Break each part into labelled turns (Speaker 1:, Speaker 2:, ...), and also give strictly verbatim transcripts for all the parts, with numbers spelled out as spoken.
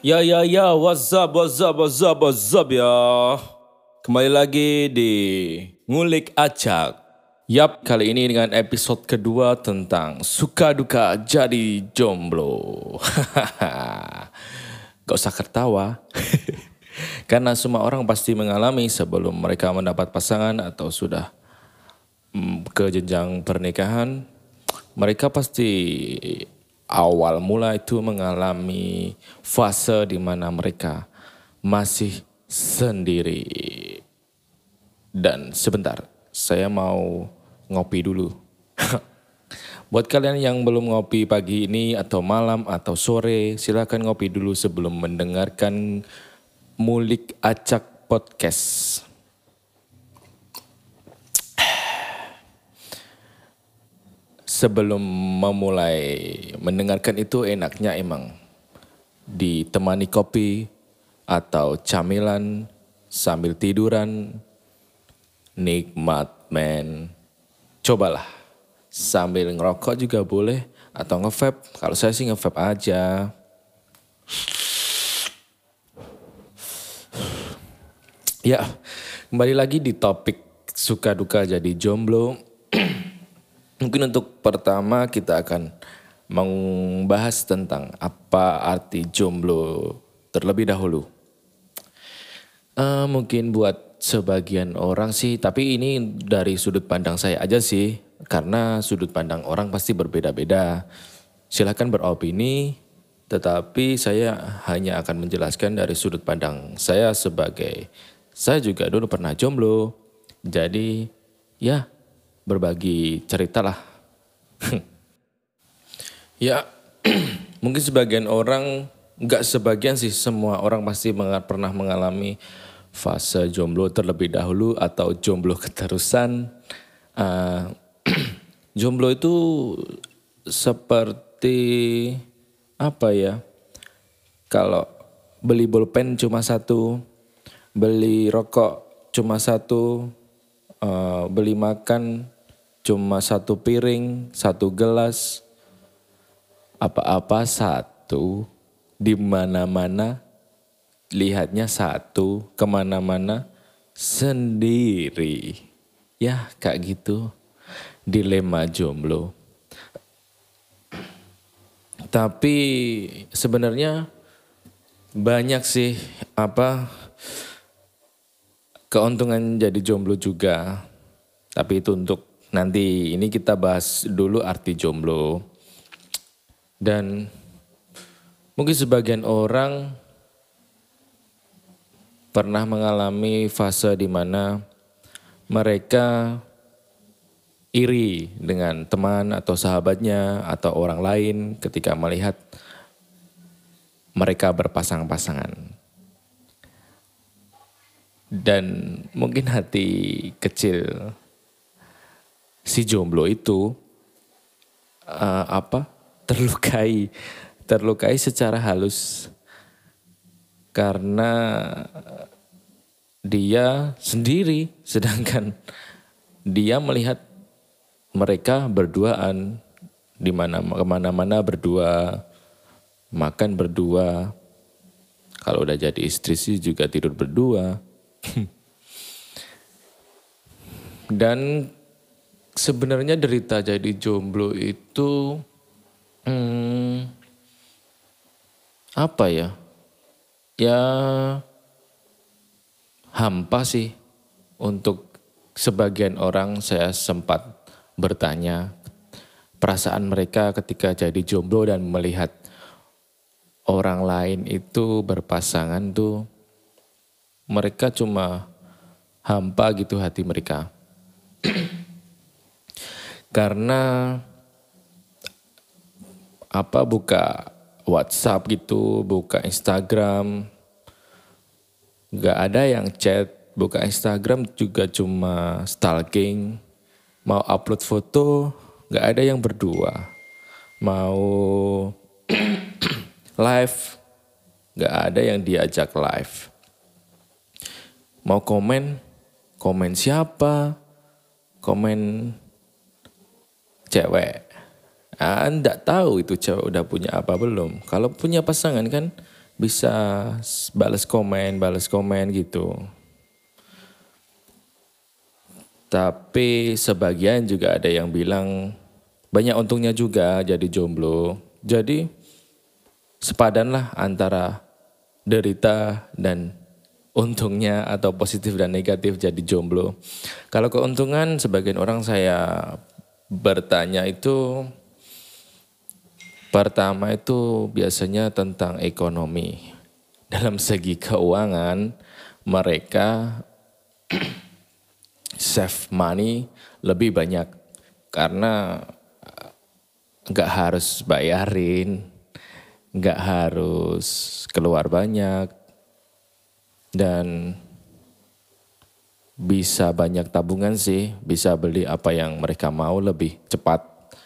Speaker 1: Ya ya ya, what's up, what's up, what's up, what's up ya. Kembali lagi di Ngulik Acak. Yap, kali ini dengan episode kedua tentang suka duka jadi jomblo. Gak usah ketawa. Karena semua orang pasti mengalami sebelum mereka mendapat pasangan atau sudah mm, ke jenjang pernikahan. Mereka pasti awal mula itu mengalami fase di mana mereka masih sendiri. Dan sebentar, saya mau ngopi dulu. Buat kalian yang belum ngopi pagi ini atau malam atau sore, silakan ngopi dulu sebelum mendengarkan Ngulik Acak Podcast. Sebelum memulai mendengarkan itu enaknya emang ditemani kopi atau camilan sambil tiduran. Nikmat men. Cobalah sambil ngerokok juga boleh atau nge-vape. Kalau saya sih nge-vape aja. Ya, kembali lagi di topik suka duka jadi jomblo. Mungkin untuk pertama kita akan membahas tentang apa arti jomblo terlebih dahulu. Uh, mungkin buat sebagian orang sih, tapi ini dari sudut pandang saya aja sih. Karena sudut pandang orang pasti berbeda-beda. Silakan beropini, tetapi saya hanya akan menjelaskan dari sudut pandang saya sebagai, saya juga dulu pernah jomblo. Jadi ya, berbagi cerita lah. Ya, mungkin sebagian orang, nggak sebagian sih, semua orang pasti menga- pernah mengalami fase jomblo terlebih dahulu atau jomblo keterusan. Uh, jomblo itu seperti apa ya? Kalau beli bolpen cuma satu, beli rokok cuma satu, uh, beli makan cuma satu piring, satu gelas, apa-apa satu, di mana-mana lihatnya satu, kemana-mana sendiri. Ya kayak gitu, dilema jomblo. Tapi sebenarnya banyak sih apa keuntungan jadi jomblo juga. Tapi itu untuk nanti, ini kita bahas dulu arti jomblo. Dan mungkin sebagian orang pernah mengalami fase di mana mereka iri dengan teman atau sahabatnya atau orang lain ketika melihat mereka berpasang-pasangan. Dan mungkin hati kecil si jomblo itu uh, apa terlukai terlukai secara halus karena dia sendiri, sedangkan dia melihat mereka berduaan, di mana kemana-mana berdua, makan berdua, kalau udah jadi istri sih juga tidur berdua. Dan sebenarnya derita jadi jomblo itu hmm, apa ya? Ya hampa sih. Untuk sebagian orang saya sempat bertanya perasaan mereka ketika jadi jomblo dan melihat orang lain itu berpasangan tuh, mereka cuma hampa gitu hati mereka. Karena apa, buka WhatsApp gitu, buka Instagram, gak ada yang chat, buka Instagram juga cuma stalking. Mau upload foto, gak ada yang berdua. Mau live, gak ada yang diajak live. Mau komen, komen siapa? Komen cewek. Ah, enggak tahu itu cewek udah punya apa belum. Kalau punya pasangan kan bisa balas komen, balas komen gitu. Tapi sebagian juga ada yang bilang banyak untungnya juga jadi jomblo. Jadi sepadanlah antara derita dan untungnya atau positif dan negatif jadi jomblo. Kalau keuntungan sebagian orang saya bertanya itu pertama itu biasanya tentang ekonomi. Dalam segi keuangan mereka save money lebih banyak karena nggak harus bayarin, nggak harus keluar banyak, dan bisa banyak tabungan sih, bisa beli apa yang mereka mau lebih cepat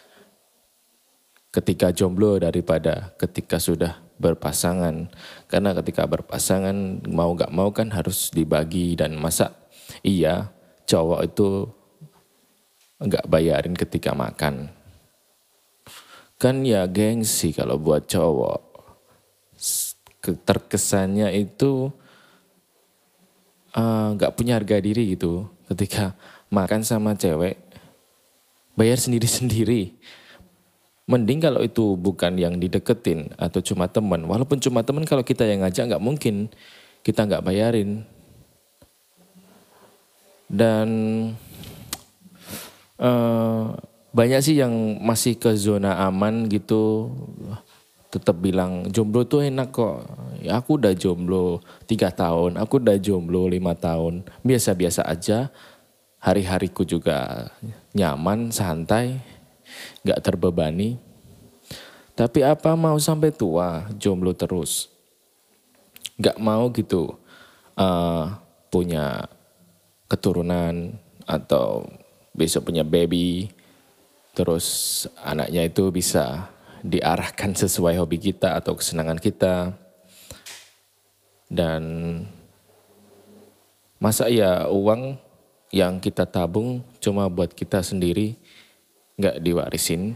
Speaker 1: ketika jomblo daripada ketika sudah berpasangan. Karena ketika berpasangan mau gak mau kan harus dibagi, dan masa iya cowok itu gak bayarin ketika makan. Kan ya gengsi kalau buat cowok. Terkesannya itu uh, gak punya harga diri gitu. Ketika makan sama cewek bayar sendiri-sendiri. Mending kalau itu bukan yang dideketin atau cuma teman. Walaupun cuma teman, kalau kita yang ngajak nggak mungkin kita nggak bayarin. Dan uh, banyak sih yang masih ke zona aman gitu. Tetap bilang jomblo tuh enak kok. Ya aku udah jomblo tiga tahun, aku udah jomblo lima tahun. Biasa-biasa aja. Hari-hariku juga nyaman, santai. Gak terbebani. Tapi apa mau sampai tua jomblo terus? Gak mau gitu uh, punya keturunan atau besok punya baby. Terus anaknya itu bisa diarahkan sesuai hobi kita atau kesenangan kita. Dan masa ya uang yang kita tabung cuma buat kita sendiri, gak diwarisin?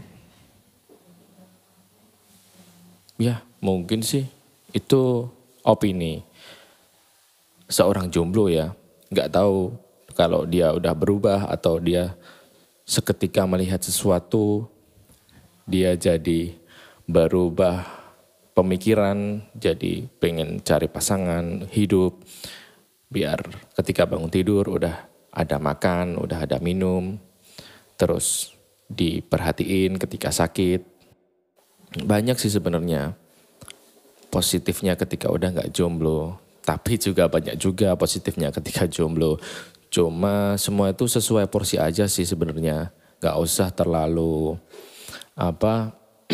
Speaker 1: Ya mungkin sih itu opini seorang jomblo ya. Gak tahu kalau dia udah berubah atau dia seketika melihat sesuatu dia jadi berubah pemikiran, jadi pengen cari pasangan hidup biar ketika bangun tidur udah ada makan, udah ada minum, terus diperhatiin ketika sakit. Banyak sih sebenarnya positifnya ketika udah gak jomblo. Tapi juga banyak juga positifnya ketika jomblo. Cuma semua itu sesuai porsi aja sih sebenarnya. Gak usah terlalu apa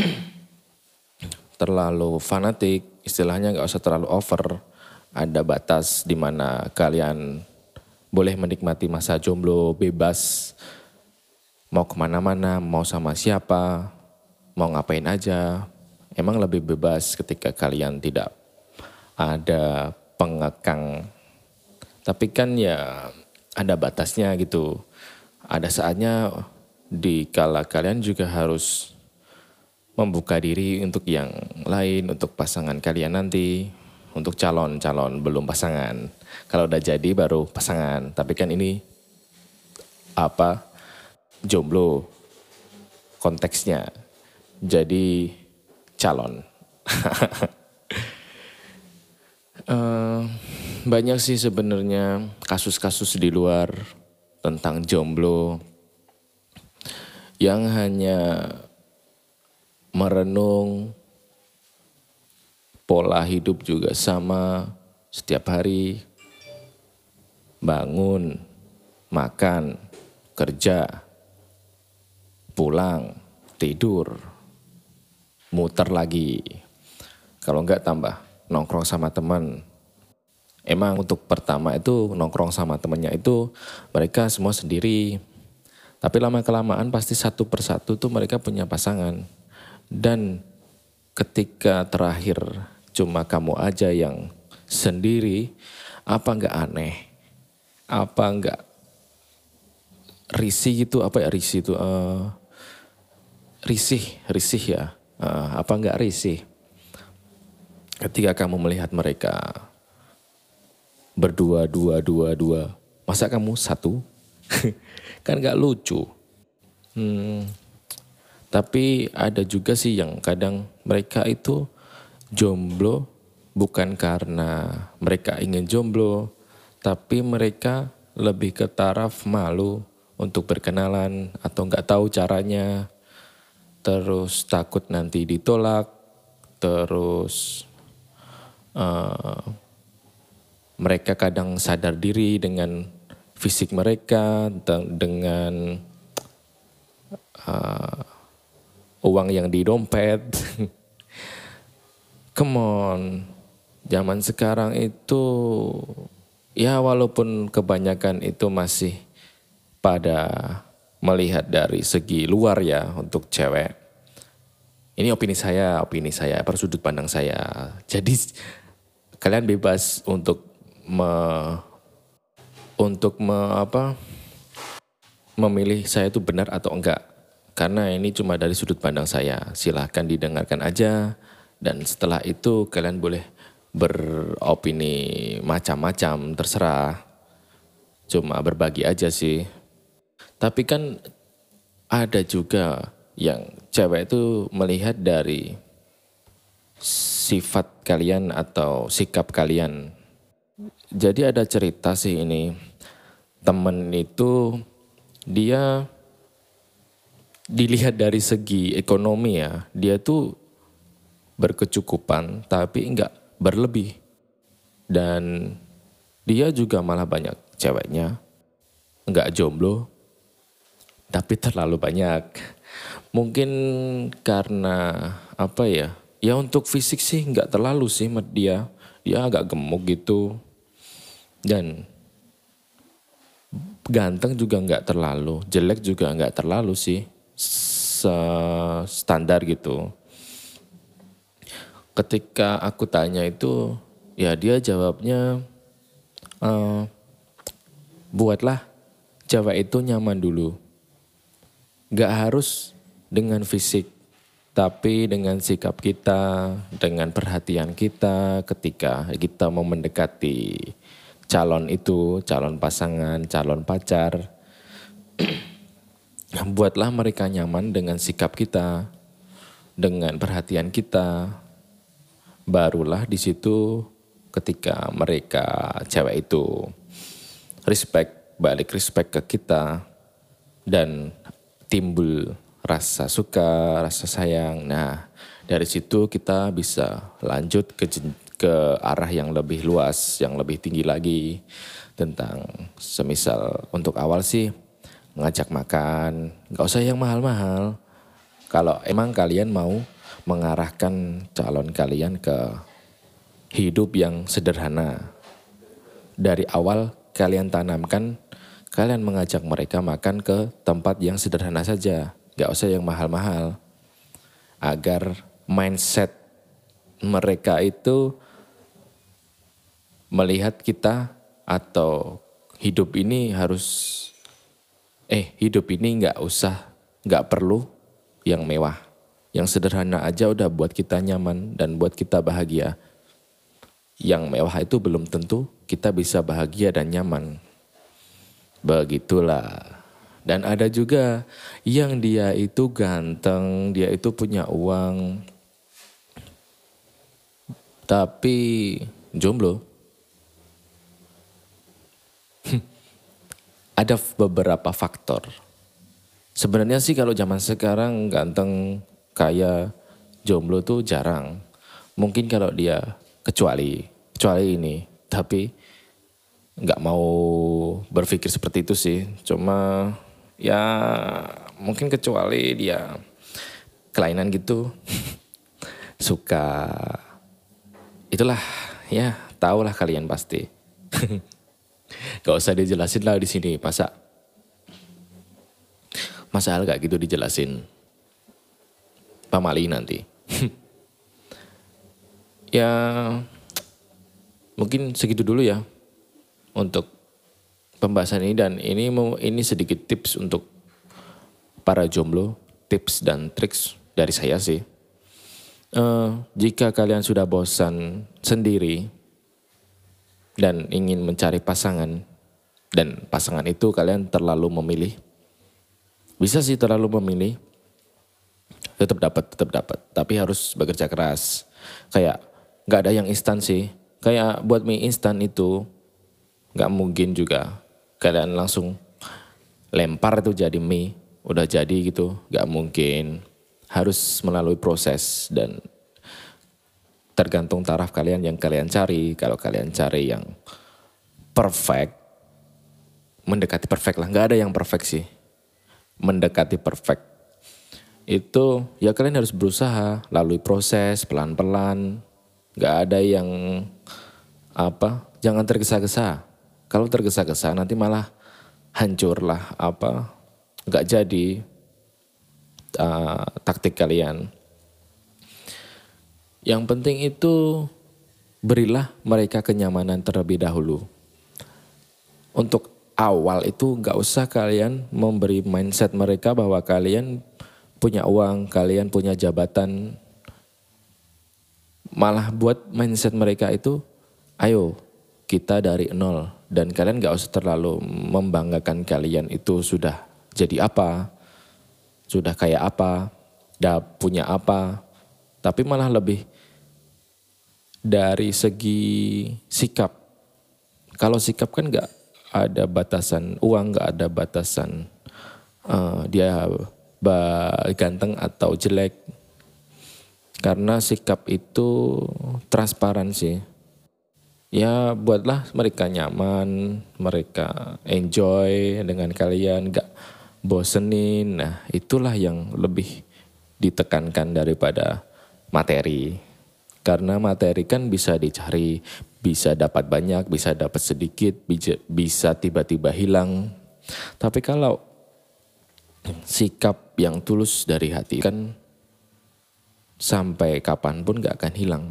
Speaker 1: terlalu fanatik. Istilahnya gak usah terlalu over. Ada batas di mana kalian boleh menikmati masa jomblo bebas. Mau kemana-mana, mau sama siapa, mau ngapain aja. Emang lebih bebas ketika kalian tidak ada pengekang. Tapi kan ya ada batasnya gitu. Ada saatnya di kala kalian juga harus membuka diri untuk yang lain, untuk pasangan kalian nanti. Untuk calon-calon belum pasangan. Kalau udah jadi baru pasangan. Tapi kan ini apa jomblo konteksnya. Jadi calon. uh, banyak sih sebenarnya kasus-kasus di luar tentang jomblo yang hanya merenung pola hidup juga sama setiap hari, bangun, makan, kerja, pulang, tidur, muter lagi. Kalau enggak tambah nongkrong sama teman. Emang untuk pertama itu nongkrong sama temannya itu mereka semua sendiri. Tapi lama-kelamaan pasti satu persatu tuh mereka punya pasangan. Dan ketika terakhir cuma kamu aja yang sendiri, apa enggak aneh? Apa enggak risih gitu? Apa ya risih itu? Uh, risih, risih ya. Uh, apa enggak risih? ketika kamu melihat mereka berdua, dua, dua, dua, masa kamu satu? Kan gak lucu. Hmm, tapi ada juga sih yang kadang mereka itu jomblo bukan karena mereka ingin jomblo, tapi mereka lebih ke taraf malu untuk berkenalan atau nggak tahu caranya, terus takut nanti ditolak, terus uh, mereka kadang sadar diri dengan fisik mereka, dengan uh, uang yang di dompet. Come on, zaman sekarang itu ya walaupun kebanyakan itu masih pada melihat dari segi luar ya untuk cewek. Ini opini saya, opini saya, per sudut pandang saya. Jadi kalian bebas untuk me, untuk me, apa, memilih saya itu benar atau enggak. Karena ini cuma dari sudut pandang saya. Silahkan didengarkan aja. Dan setelah itu kalian boleh beropini macam-macam, terserah. Cuma berbagi aja sih. Tapi kan ada juga yang cewek itu melihat dari sifat kalian atau sikap kalian. Jadi ada cerita sih ini. Temen itu dia dilihat dari segi ekonomi ya. Dia tuh berkecukupan tapi enggak berlebih. Dan dia juga malah banyak ceweknya. Enggak jomblo. Tapi terlalu banyak. Mungkin karena apa ya? Ya untuk fisik sih nggak terlalu sih dia. Dia agak gemuk gitu. Dan ganteng juga nggak terlalu. Jelek juga nggak terlalu sih. Standar gitu. Ketika aku tanya itu, ya dia jawabnya, uh, buatlah cewek itu nyaman dulu. Gak harus dengan fisik, tapi dengan sikap kita, dengan perhatian kita ketika kita mau mendekati calon itu, calon pasangan, calon pacar. Buatlah mereka nyaman dengan sikap kita, dengan perhatian kita. Barulah di situ ketika mereka cewek itu respect, balik respect ke kita dan timbul rasa suka, rasa sayang. Nah, dari situ kita bisa lanjut ke ke arah yang lebih luas, yang lebih tinggi lagi tentang semisal untuk awal sih ngajak makan, gak usah yang mahal-mahal. Kalau emang kalian mau mengarahkan calon kalian ke hidup yang sederhana. Dari awal kalian tanamkan, kalian mengajak mereka makan ke tempat yang sederhana saja. Gak usah yang mahal-mahal. Agar mindset mereka itu melihat kita atau hidup ini harus, eh hidup ini gak usah, gak perlu yang mewah. Yang sederhana aja udah buat kita nyaman dan buat kita bahagia. Yang mewah itu belum tentu kita bisa bahagia dan nyaman. Begitulah. Dan ada juga yang dia itu ganteng, dia itu punya uang, tapi jomblo. Ada beberapa faktor. Sebenarnya sih kalau zaman sekarang ganteng, kaya, jomblo tuh jarang. Mungkin kalau dia kecuali, kecuali ini, tapi nggak mau berpikir seperti itu sih. Cuma ya mungkin kecuali dia kelainan gitu, suka, itulah ya tahulah kalian pasti. Gak usah dijelasin lah di sini, masa masa hal gak gitu dijelasin. Pamali nanti. Ya mungkin segitu dulu ya untuk pembahasan ini, dan ini mau ini sedikit tips untuk para jomblo, tips dan triks dari saya sih. Eh, jika kalian sudah bosan sendiri dan ingin mencari pasangan, dan pasangan itu kalian terlalu memilih, bisa sih terlalu memilih, tetap dapat, tetap dapat, tapi harus bekerja keras. Kayak nggak ada yang instan sih. Kayak buat mie instan itu nggak mungkin juga kalian langsung lempar itu jadi mie, udah jadi gitu, nggak mungkin. Harus melalui proses dan tergantung taraf kalian yang kalian cari. Kalau kalian cari yang perfect, mendekati perfect lah, nggak ada yang perfect sih, mendekati perfect itu ya kalian harus berusaha lalui proses pelan-pelan. Nggak ada yang apa, jangan tergesa-gesa. Kalau tergesa-gesa nanti malah hancur lah apa, nggak jadi uh, taktik kalian. Yang penting itu berilah mereka kenyamanan terlebih dahulu. Untuk awal itu nggak usah kalian memberi mindset mereka bahwa kalian punya uang, kalian punya jabatan. Malah buat mindset mereka itu, ayo kita dari nol. Dan kalian gak usah terlalu membanggakan kalian itu sudah jadi apa, sudah kayak apa, udah punya apa. Tapi malah lebih dari segi sikap. Kalau sikap kan gak ada batasan uang, gak ada batasan uh, dia ganteng atau jelek, karena sikap itu transparan sih. Ya buatlah mereka nyaman, mereka enjoy dengan kalian, gak bosenin. Nah itulah yang lebih ditekankan daripada materi. Karena materi kan bisa dicari, bisa dapat banyak, bisa dapat sedikit, bisa, bisa tiba-tiba hilang. Tapi kalau sikap yang tulus dari hati kan sampai kapanpun gak akan hilang.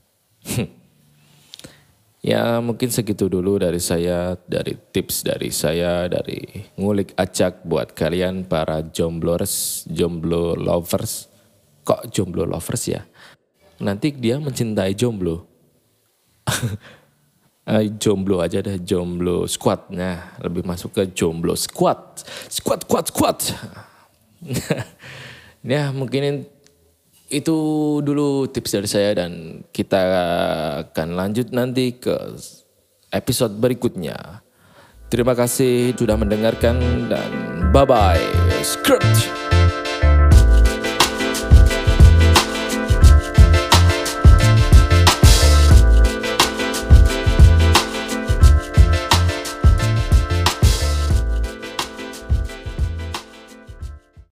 Speaker 1: Ya mungkin segitu dulu dari saya, dari tips dari saya, dari ngulik acak buat kalian para jomblors, jomblo lovers. Kok jomblo lovers ya? Nanti dia mencintai jomblo. Jomblo aja deh, jomblo squad. Nah lebih masuk ke jomblo squad. Squad, squad, squad. Ya mungkin itu dulu tips dari saya dan kita akan lanjut nanti ke episode berikutnya. Terima kasih sudah mendengarkan dan bye-bye. Script.